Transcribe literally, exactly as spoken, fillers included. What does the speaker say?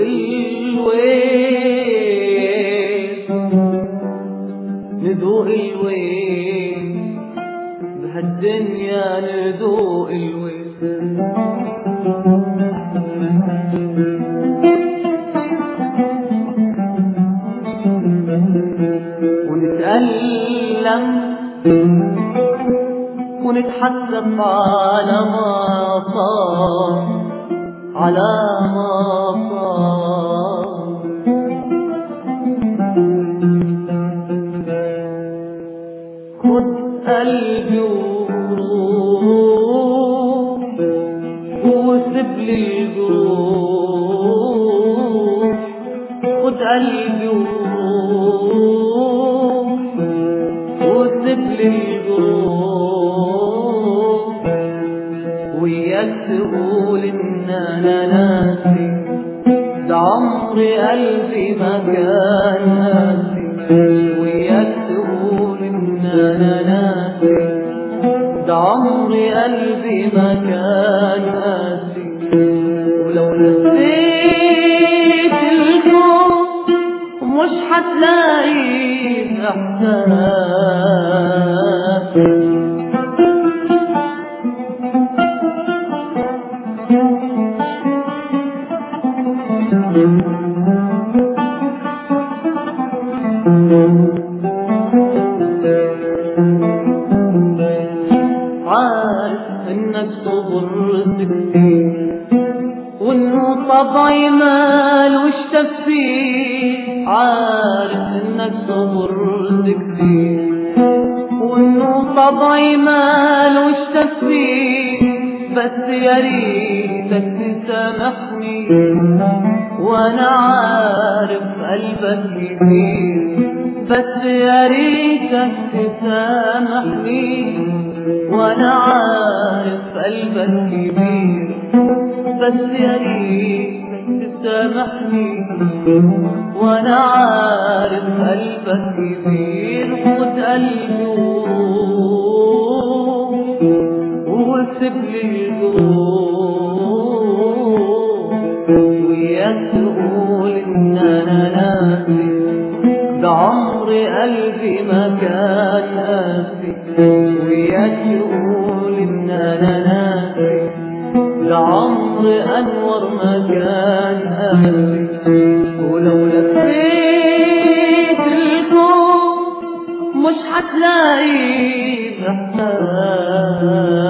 الويل ندوق الويل بهالدنيا ندوق الويل ونتألم ونتحسف على ما صار على ما صار خد قلبي وروح وسيب لي الجروح خد قلبي وروح وسيب لي الجروح وياك تقول ان انا ناسي ده عمري قلبي ما كان ناسي وياك تقول ان انا ناسي ده عمري قلبي ما كان ناسي ولو نسيت الكون مش هتلاقي احساس عارف انك صبرت كتير وانه طبعي مالوش تفسير عارف انك صبرت كتير وانه طبعي مالوش تفسير بس يا ريتك تسامحني وانا عارف قلبك كبير بس يا ريتك تسامحني وانا عارف قلبك كبير بس يا ريتك تسامحني وانا عارف قلبك كبير خد قلبي وسيب لي الجروح وياك تقول ان انا ناسي ده عمري قلبي ما كان ناسي وياك تقول ان انا ناسي ده عمري انور ما كان قاسي ولو لفيت الكون مش هتلاقي احساس